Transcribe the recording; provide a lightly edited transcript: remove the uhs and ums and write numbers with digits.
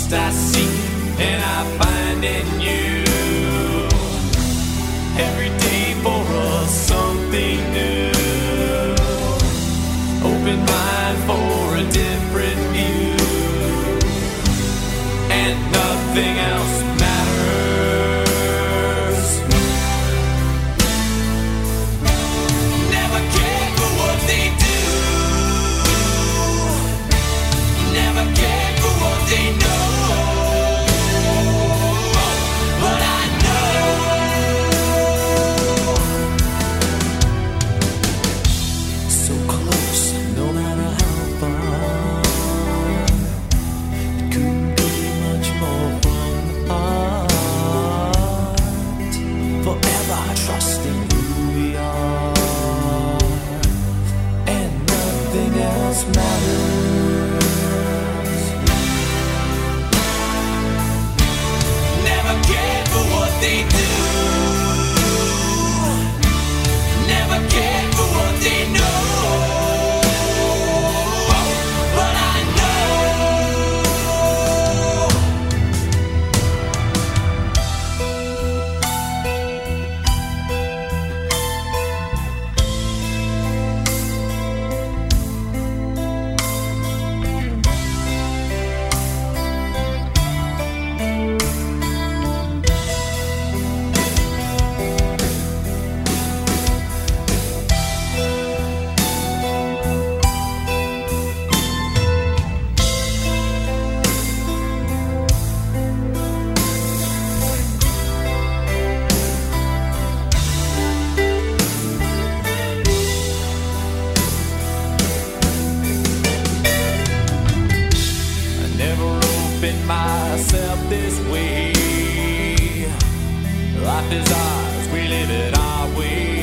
lost I seek and I find in you. Every day for us something new. Open mind for a different view. And nothing else matters. Never cared for what they do. Never cared for what they know. But I know so close, no matter how far. It couldn't be much more from the heart. Forever trusting who we are, and nothing else matters. Never cared for what they do. Never cared for what they know. But I know I never opened myself this way. Life is ours, we live it our way.